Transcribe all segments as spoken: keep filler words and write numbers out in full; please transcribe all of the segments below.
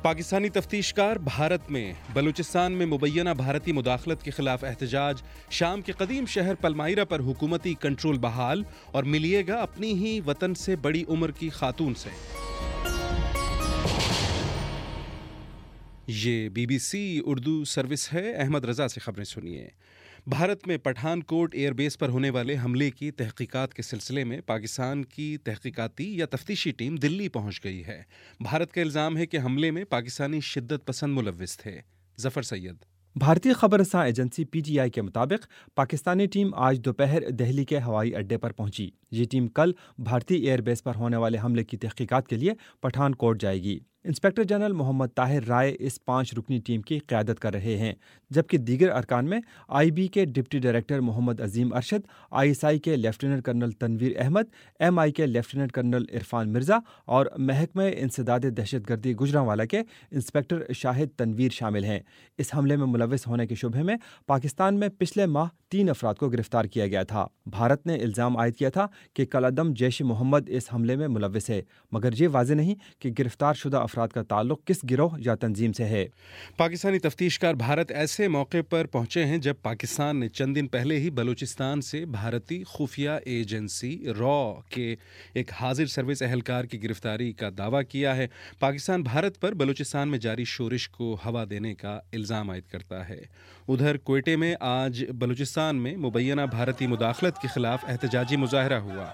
پاکستانی تفتیشکار بھارت میں بلوچستان میں مبینہ بھارتی مداخلت کے خلاف احتجاج، شام کے قدیم شہر پلمائرہ پر حکومتی کنٹرول بحال اور ملیے گا اپنی ہی وطن سے بڑی عمر کی خاتون سے۔ یہ B B C Urdu service ہے، احمد رضا سے خبریں سنیے۔ بھارت میں پٹھان کوٹ ایئر بیس پر ہونے والے حملے کی تحقیقات کے سلسلے میں پاکستان کی تحقیقاتی یا تفتیشی ٹیم دلی پہنچ گئی ہے۔ بھارت کا الزام ہے کہ حملے میں پاکستانی شدت پسند ملوث تھے۔ ظفر سید۔ بھارتی خبر رساں ایجنسی پی ٹی آئی کے مطابق پاکستانی ٹیم آج دوپہر دہلی کے ہوائی اڈے پر پہنچی۔ یہ ٹیم کل بھارتی ایئر بیس پر ہونے والے حملے کی تحقیقات کے لیے پٹھان کوٹ جائے گی۔ انسپکٹر جنرل محمد طاہر رائے اس پانچ رکنی ٹیم کی قیادت کر رہے ہیں، جبکہ دیگر ارکان میں آئی بی کے deputy director Muhammad Azeem Arshad, I S I کے lieutenant colonel Tanveer Ahmad, M I کے لیفٹیننٹ کرنل عرفان مرزا اور محکمہ انسداد دہشت گردی گوجرانوالا کے انسپکٹر شاہد تنویر شامل ہیں۔ اس حملے میں ملوث ہونے کے شبہ میں پاکستان میں پچھلے ماہ تین افراد کو گرفتار کیا گیا تھا۔ بھارت نے الزام عائد کیا تھا کہ کالعدم جیش محمد اس حملے میں ملوث ہے، مگر یہ واضح نہیں کہ گرفتار شدہ افراد کا تعلق کس گروہ یا تنظیم سے ہے۔ پاکستانی تفتیشکار بھارت ایسے موقع پر پہنچے ہیں جب پاکستان نے چند دن پہلے ہی بلوچستان سے بھارتی خفیہ ایجنسی را کے ایک حاضر سروس اہلکار کی گرفتاری کا دعویٰ کیا ہے۔ پاکستان بھارت پر بلوچستان میں جاری شورش کو ہوا دینے کا الزام عائد کرتا ہے۔ ادھر کوئٹے میں آج بلوچستان میں مبینہ بھارتی مداخلت کے خلاف احتجاجی مظاہرہ ہوا۔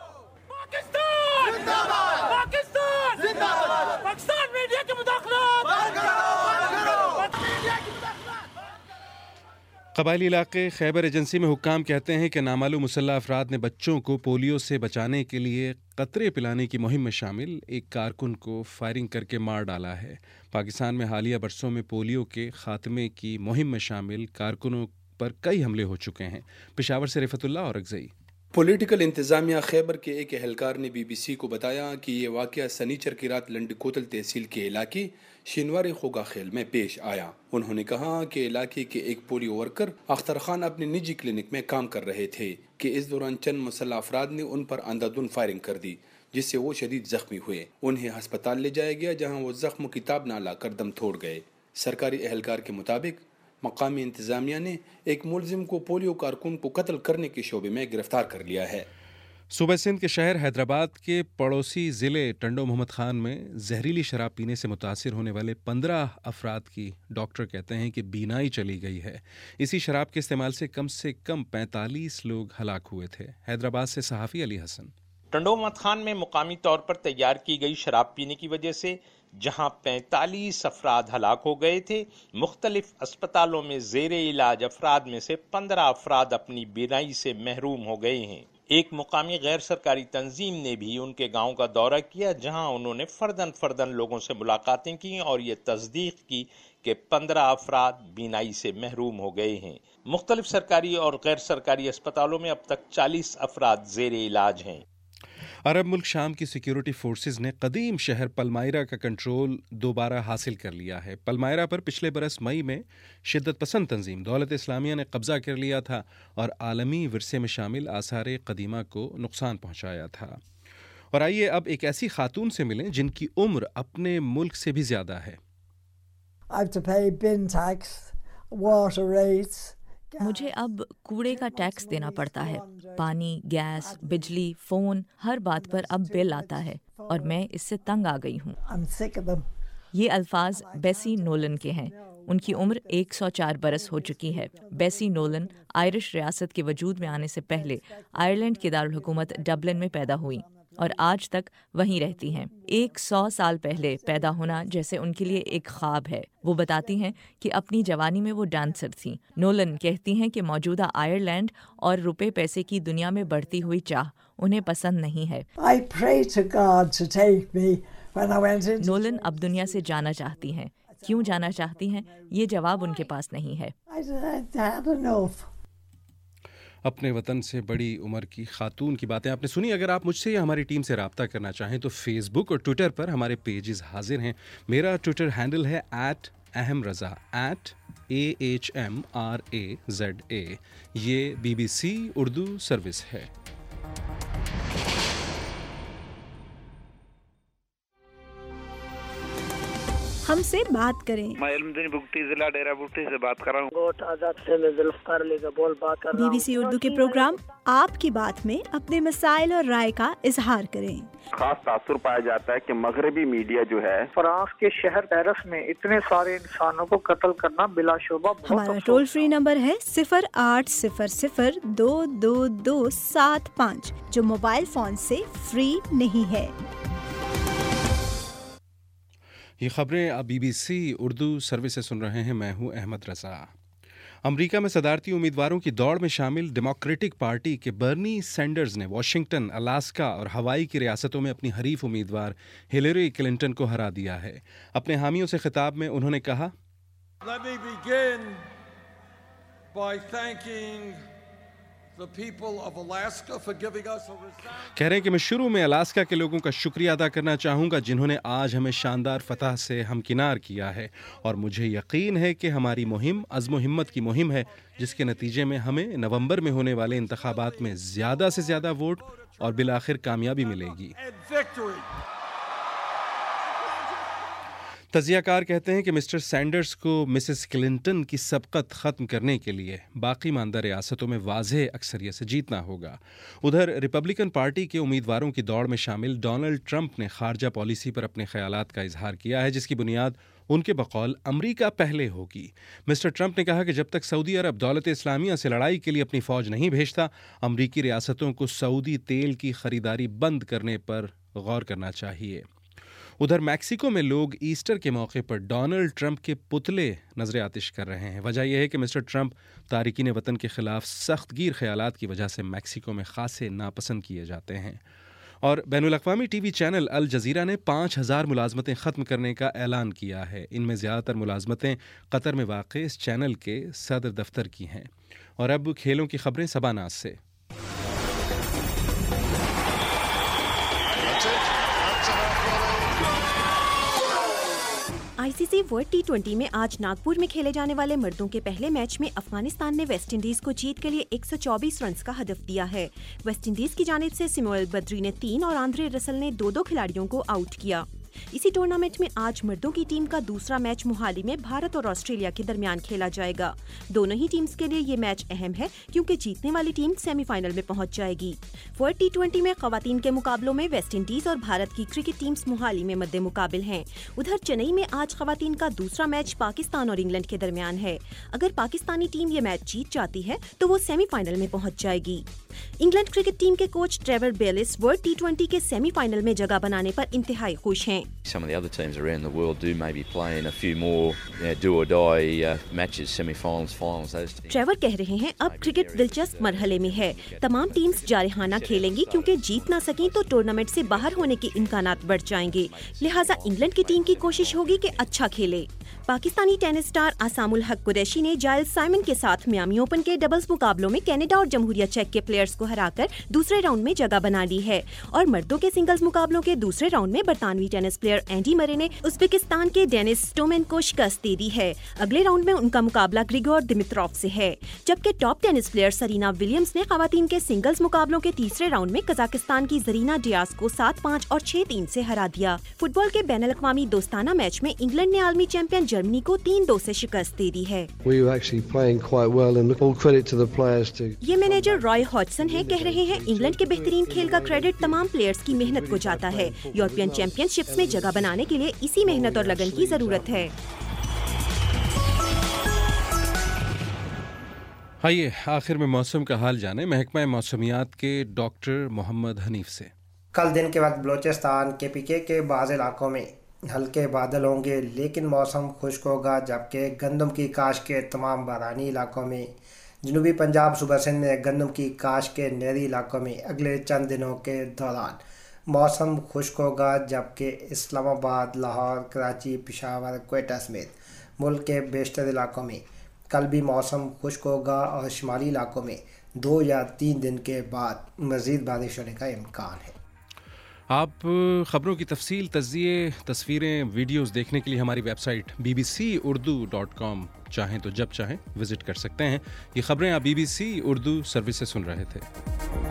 قبائلی علاقے خیبر ایجنسی میں حکام کہتے ہیں کہ نامعلوم مسلح افراد نے بچوں کو پولیو سے بچانے کے لیے قطرے پلانے کی مہم میں شامل ایک کارکن کو فائرنگ کر کے مار ڈالا ہے۔ پاکستان میں حالیہ برسوں میں پولیو کے خاتمے کی مہم میں شامل کارکنوں پر کئی حملے ہو چکے ہیں۔ پشاور سے رفعت اللہ اور اگزئی۔ پولیٹیکل انتظامیہ خیبر کے ایک اہلکار نے بی بی سی کو بتایا کہ یہ واقعہ سنیچر کی رات لنڈ کوتل تحصیل کے علاقے شینوار خوگا خیل میں پیش آیا۔ انہوں نے کہا کہ علاقے کے ایک پولیو ورکر اختر خان اپنے نجی کلینک میں کام کر رہے تھے کہ اس دوران چند مسلح افراد نے ان پر اندھادھند فائرنگ کر دی، جس سے وہ شدید زخمی ہوئے۔ انہیں ہسپتال لے جایا گیا جہاں وہ زخم کی تاب نہ لا کر دم توڑ گئے۔ سرکاری اہلکار کے مطابق مقامی انتظامیہ نے ایک ملزم کو پولیو کارکن کو قتل کرنے کے شعبے میں گرفتار کر لیا ہے۔ صوبہ سندھ کے شہر حیدرآباد کے پڑوسی ضلع ٹنڈو محمد خان میں زہریلی شراب پینے سے متاثر ہونے والے پندرہ افراد کی ڈاکٹر کہتے ہیں کہ بینائی چلی گئی ہے۔ اسی شراب کے استعمال سے کم سے کم پینتالیس لوگ ہلاک ہوئے تھے۔ حیدرآباد سے صحافی علی حسن۔ ٹنڈو محمد خان میں مقامی طور پر تیار کی گئی شراب پینے کی وجہ سے جہاں پینتالیس افراد ہلاک ہو گئے تھے، مختلف اسپتالوں میں زیر علاج افراد میں سے پندرہ افراد اپنی بینائی سے محروم ہو گئے ہیں۔ ایک مقامی غیر سرکاری تنظیم نے بھی ان کے گاؤں کا دورہ کیا جہاں انہوں نے فردن فردن لوگوں سے ملاقاتیں کی اور یہ تصدیق کی کہ پندرہ افراد بینائی سے محروم ہو گئے ہیں۔ مختلف سرکاری اور غیر سرکاری اسپتالوں میں اب تک چالیس افراد زیر علاج ہیں۔ عرب ملک شام کی سیکیورٹی فورسز نے قدیم شہر پلمائرہ کا کنٹرول دوبارہ حاصل کر لیا ہے۔ پلمائرہ پر پچھلے برس مئی میں شدت پسند تنظیم دولت اسلامیہ نے قبضہ کر لیا تھا اور عالمی ورثے میں شامل آثار قدیمہ کو نقصان پہنچایا تھا۔ اور آئیے اب ایک ایسی خاتون سے ملیں جن کی عمر اپنے ملک سے بھی زیادہ ہے۔ مجھے اب کوڑے کا ٹیکس دینا پڑتا ہے، پانی، گیس، بجلی، فون، ہر بات پر اب بل آتا ہے اور میں اس سے تنگ آ گئی ہوں۔ یہ الفاظ بیسی نولن کے ہیں۔ ان کی عمر ایک سو چار برس ہو چکی ہے۔ بیسی نولن آئرش ریاست کے وجود میں آنے سے پہلے آئرلینڈ کے دارالحکومت ڈبلن میں پیدا ہوئیں اور آج تک وہیں رہتی ہیں۔ ایک سو سال پہلے پیدا ہونا جیسے ان کے لیے ایک خواب ہے۔ وہ بتاتی ہیں کہ اپنی جوانی میں وہ ڈانسر تھیں۔ نولن کہتی ہیں کہ موجودہ آئرلینڈ اور روپے پیسے کی دنیا میں بڑھتی ہوئی چاہ انہیں پسند نہیں ہے۔ نولن اب دنیا سے جانا چاہتی ہیں۔ کیوں جانا چاہتی ہیں یہ جواب ان کے پاس نہیں ہے۔ اپنے وطن سے بڑی عمر کی خاتون کی باتیں آپ نے سنی۔ اگر آپ مجھ سے یا ہماری ٹیم سے رابطہ کرنا چاہیں تو فیس بک اور ٹویٹر پر ہمارے پیجز حاضر ہیں۔ میرا ٹویٹر ہینڈل ہے ایٹ اہم Raza, at A H M R A Z A. یہ B B C Urdu service ہے۔ ہم سے بات کریں۔ میں علمدین بگٹی ضلع ڈیرہ بگٹی سے بات کر رہا ہوں۔ گوٹ آزاد سے میں ذوالفقار علی کا بول بات کر رہا ہوں۔ بی بی سی اردو کے پروگرام آپ کی بات میں اپنے مسائل اور رائے کا اظہار کریں۔ خاص تاثر پایا جاتا ہے کہ مغربی میڈیا جو ہے فرانس کے شہر پیرس میں اتنے سارے انسانوں کو قتل کرنا بلا شبہ بہت ہمارا ٹول فری نمبر ہے صفر آٹھ صفر صفر دو دو دو سات پانچ جو موبائل فون سے فری نہیں ہے۔ یہ خبریں آپ B B C Urdu service سے سن رہے ہیں، میں ہوں احمد رضا۔ امریکہ میں صدارتی امیدواروں کی دوڑ میں شامل ڈیموکریٹک پارٹی کے برنی سینڈرز نے واشنگٹن، الاسکا اور ہوائی کی ریاستوں میں اپنی حریف امیدوار ہلیری کلنٹن کو ہرا دیا ہے۔ اپنے حامیوں سے خطاب میں انہوں نے کہا، Let me begin by thanking the people of Alaska for giving us a resounding... کہہ رہے ہیں کہ میں شروع میں الاسکا کے لوگوں کا شکریہ ادا کرنا چاہوں گا جنہوں نے آج ہمیں شاندار فتح سے ہمکنار کیا ہے، اور مجھے یقین ہے کہ ہماری مہم عزم و ہمت کی مہم ہے جس کے نتیجے میں ہمیں نومبر میں ہونے والے انتخابات میں زیادہ سے زیادہ ووٹ اور بالآخر کامیابی ملے گی۔ تجزیہ کار کہتے ہیں کہ مسٹر سینڈرز کو مسز کلنٹن کی سبقت ختم کرنے کے لیے باقی ماندہ ریاستوں میں واضح اکثریت سے جیتنا ہوگا۔ ادھر ریپبلکن پارٹی کے امیدواروں کی دوڑ میں شامل ڈونلڈ ٹرمپ نے خارجہ پالیسی پر اپنے خیالات کا اظہار کیا ہے، جس کی بنیاد ان کے بقول امریکہ پہلے ہوگی۔ مسٹر ٹرمپ نے کہا کہ جب تک سعودی عرب دولت اسلامیہ سے لڑائی کے لیے اپنی فوج نہیں بھیجتا، امریکی ریاستوں کو سعودی تیل کی خریداری بند کرنے پر غور کرنا چاہیے۔ ادھر میکسیکو میں لوگ ایسٹر کے موقع پر ڈونلڈ ٹرمپ کے پتلے نظر آتش کر رہے ہیں۔ وجہ یہ ہے کہ مسٹر ٹرمپ تارکین وطن کے خلاف سخت گیر خیالات کی وجہ سے میکسیکو میں خاصے ناپسند کیے جاتے ہیں۔ اور بین الاقوامی ٹی وی چینل الجزیرہ نے پانچ ہزار ملازمتیں ختم کرنے کا اعلان کیا ہے۔ ان میں زیادہ تر ملازمتیں قطر میں واقع اس چینل کے صدر دفتر کی ہیں۔ اور اب کھیلوں کی خبریں سبا ناز سے۔ I C C World T twenty میں آج ناگپور میں کھیلے جانے والے مردوں کے پہلے میچ میں افغانستان نے ویسٹ انڈیز کو جیت کے لیے ایک سو چوبیس رنز کا ہدف دیا ہے۔ ویسٹ انڈیز کی جانب سے سیموئل بدری نے تین اور آندرے رسل نے دو دو کھلاڑیوں کو آؤٹ کیا۔ اسی ٹورنامنٹ میں آج مردوں کی ٹیم کا دوسرا میچ موہالی میں بھارت اور آسٹریلیا کے درمیان کھیلا جائے گا۔ دونوں ہی ٹیمز کے لیے یہ میچ اہم ہے کیونکہ جیتنے والی ٹیم سیمی فائنل میں پہنچ جائے گی۔ ورلڈ ٹی ٹوئنٹی میں خواتین کے مقابلوں میں ویسٹ انڈیز اور بھارت کی کرکٹ ٹیمز موہالی میں مد مقابل ہیں۔ ادھر چنئی میں آج خواتین کا دوسرا میچ پاکستان اور انگلینڈ کے درمیان ہے۔ اگر پاکستانی ٹیم یہ میچ جیت جاتی ہے تو وہ سیمی فائنل میں پہنچ جائے گی۔ انگلینڈ کرکٹ ٹیم کے coach Trevor Bayliss World T twenty کے سیمی فائنل میں جگہ بنانے پر انتہائی خوش ہیں۔ Some of the other teams around the world do maybe play in a few more you know, do or die uh, matches, semi-finals, finals. Those teams. Trevor کہہ رہے ہیں اب کرکٹ دلچسپ مرحلے میں ہے۔ تمام ٹیمز جارحانہ کھیلیں گی کیونکہ جیت نہ سکیں تو ٹورنامنٹ سے باہر ہونے کے امکانات بڑھ جائیں گے، لہٰذا انگلینڈ کی ٹیم کی کوشش ہوگی کہ اچھا کھیلے۔ پاکستانی ٹینس اسٹار اسام الحق قریشی نے جائل سائمن کے ساتھ میامی اوپن کے ڈبلز مقابلوں میں کینیڈا اور جمہوریہ چیک کے پلیئرز کو ہرا کر دوسرے راؤنڈ میں جگہ بنا لی ہے، اور مردوں کے سنگلز مقابلوں کے دوسرے راؤنڈ میں برطانوی ٹینس پلیئر اینڈی مرے نے ازبکستان کے ڈینس اسٹومین کو شکست دے دی ہے۔ اگلے راؤنڈ میں ان کا مقابلہ گریگور دمتروف سے ہے، جبکہ top tennis player Serena Williams نے خواتین کے سنگلز مقابلوں کے تیسرے راؤنڈ میں قزاقستان کی زرینا ڈیاز کو سات پانچ اور چھ تین سے ہرا دیا۔ فٹ بال کے بین الاقوامی دوستانہ میچ میں انگلینڈ نے عالمی چیمپئن جرمنی کو تین دو سے شکست دے دی ہے۔ یہ مینیجر رائے ہاڈسن ہے، کہہ رہے ہیں انگلینڈ کے بہترین کھیل کا کریڈٹ تمام پلیئرز کی محنت کو جاتا ہے۔ یورپین چیمپئن شپس میں جگہ بنانے کے لیے اسی محنت اور لگن کی ضرورت ہے۔ آئیے آخر میں موسم کا حال جانیں محکمہ موسمیات کے ڈاکٹر محمد حنیف سے۔ کل دن کے وقت بلوچستان کے پی کے کے بعض علاقوں میں ہلکے بادل ہوں گے لیکن موسم خشک ہوگا، جبکہ گندم کی کاشت کے تمام بارانی علاقوں میں، جنوبی پنجاب صوبہ سندھ میں گندم کی کاشت کے نہری علاقوں میں اگلے چند دنوں کے دوران موسم خشک ہوگا، جبکہ اسلام آباد، لاہور، کراچی، پشاور، کوئٹہ سمیت ملک کے بیشتر علاقوں میں کل بھی موسم خشک ہوگا اور شمالی علاقوں میں دو یا تین دن کے بعد مزید بارش ہونے کا امکان ہے۔ آپ خبروں کی تفصیل، تجزیے، تصویریں، ویڈیوز دیکھنے کے لیے ہماری website B B C Urdu dot com چاہیں تو جب چاہیں وزٹ کر سکتے ہیں۔ یہ خبریں آپ B B C Urdu service سے سن رہے تھے۔